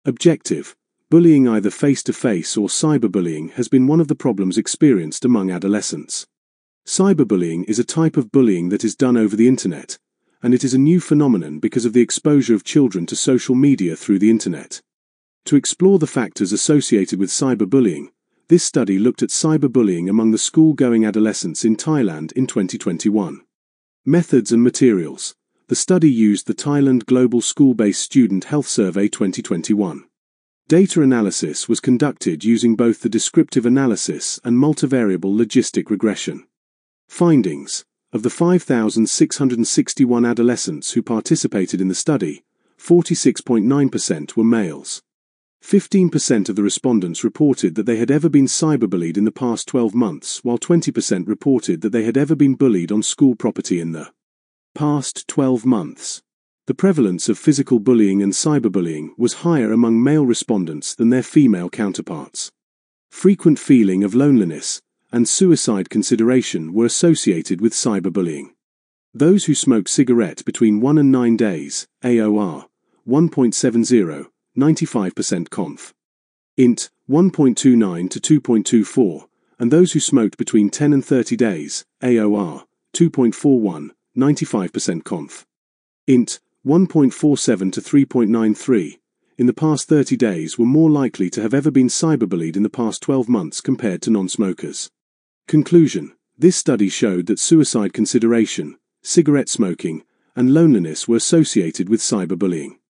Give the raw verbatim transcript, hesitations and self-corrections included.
Objective: bullying, either face-to-face or cyberbullying, has been one of the problems experienced among adolescents. Cyberbullying is a type of bullying that is done over the internet, and it is a new phenomenon because of the exposure of children to social media through the internet. To explore the factors associated with cyberbullying, this study looked at cyberbullying among the school-going adolescents in Thailand in twenty twenty-one. Methods and materials. The study used the Thailand Global School-Based Student Health Survey twenty twenty-one. Data analysis was conducted using both the descriptive analysis and multivariable logistic regression. Findings: of the five thousand six hundred sixty-one adolescents who participated in the study, forty-six point nine percent were males. fifteen percent of the respondents reported that they had ever been cyberbullied in the past twelve months, while twenty percent reported that they had ever been bullied on school property in the past twelve months. The prevalence of physical bullying and cyberbullying was higher among male respondents than their female counterparts. Frequent feeling of loneliness and suicide consideration were associated with cyberbullying. Those who smoke cigarette between one and nine days, A O R, one point seven zero, ninety-five percent conf. Int, one point two nine to two point two four, and those who smoked between ten and thirty days, A O R, two point four one, ninety-five percent conf. Int, one point four seven to three point nine three, in the past thirty days were more likely to have ever been cyberbullied in the past twelve months compared to non-smokers. Conclusion: this study showed that suicide consideration, cigarette smoking, and loneliness were associated with cyberbullying.